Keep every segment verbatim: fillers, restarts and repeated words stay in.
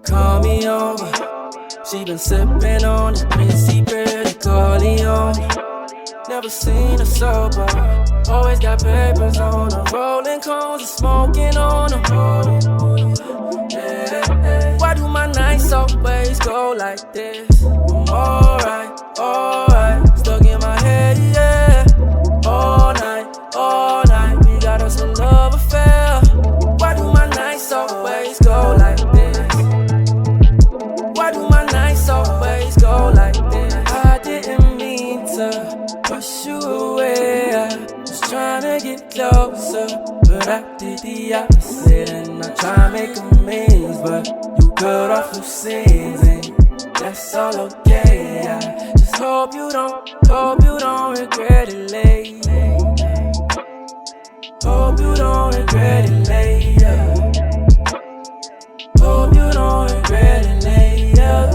call me over. She been sippin' on this Missy Pretty Corleone. Never seen her sober. Always got papers on her. Rolling cones and smoking on her. Yeah. Why do my nights always go like this? I'm alright, alright. Stuck in my head, yeah. All night, all night. We got us a love affair. Why do my nights always go like this? Why do my nights always go like this? I didn't mean to push you away. I was trying to get closer, but I did the opposite. And I try to make amends, but you cut off your sins, and that's all okay. I just hope you don't, hope you don't regret it later. Hope you don't regret it later. Hope you don't regret it later.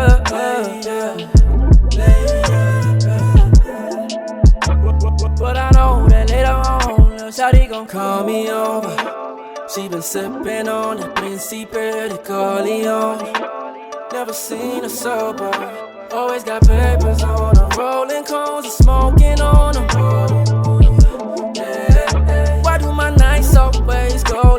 But I know that later on, little shawty gon' call me over. She been sippin' on that Missy Pretty Corleone. Never seen her sober. Always got papers on her. Rolling cones and smoking on her. Yeah. Why do my nights always go